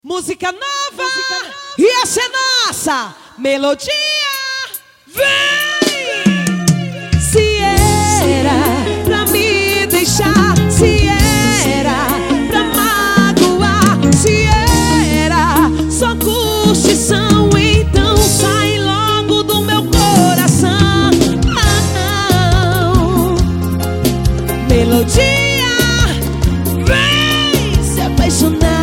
Música nova, e essa é nossa melodia. Vem! Se era pra me deixar, se era pra magoar, se era só curtição, então sai logo do meu coração. Melodia, vem se apaixonar.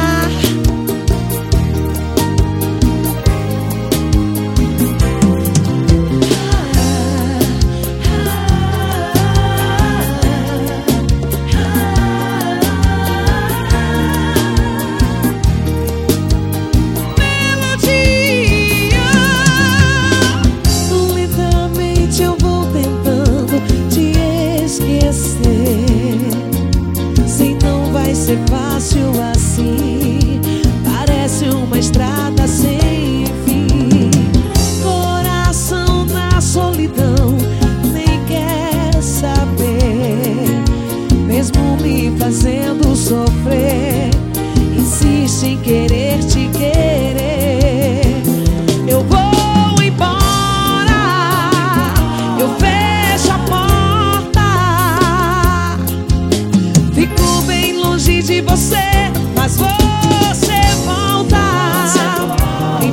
É fácil assim, parece uma estrada sem fim. Coração na solidão, nem quer saber, mesmo me fazendo sofrer, insiste em querer te querer. Eu vou embora, eu fecho a porta, fico bem longe de você, mas você volta em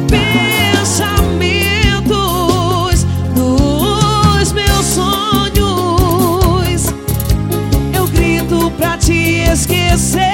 pensamentos, nos meus sonhos. Eu grito pra te esquecer.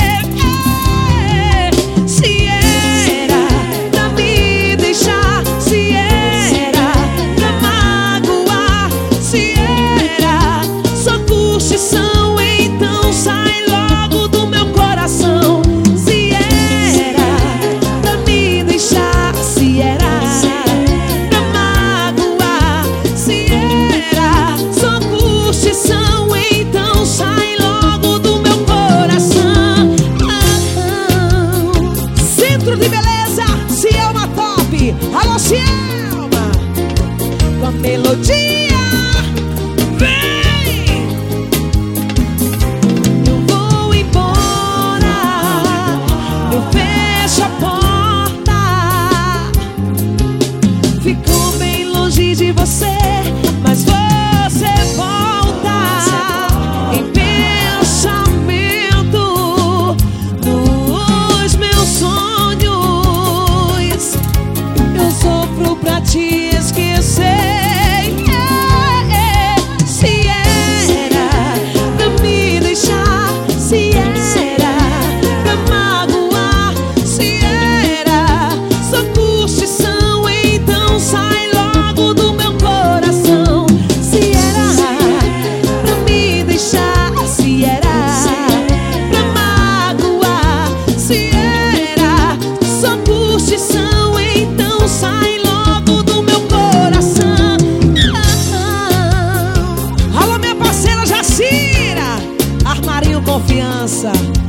Se era pra me deixar, se era pra magoar, se era só curtição, então sai logo do meu coração. Se era pra me deixar, se era pra magoar, se era só curtição, então sai logo do meu coração. Centro de Beleza, Cielma Top. Alô, Cielma, com a melodia. Fico bem longe de você, mas você volta em pensamento, nos meus sonhos. Eu sofro pra te esquecer. Se era pra me deixar, se era pra magoar, se era só curtição, então sai logo do meu coração. Se era pra me deixar, se era pra magoar, se era só curtição, então sai logo do meu coração. Alô, minha parceira Jacira, Armarinho Confiança.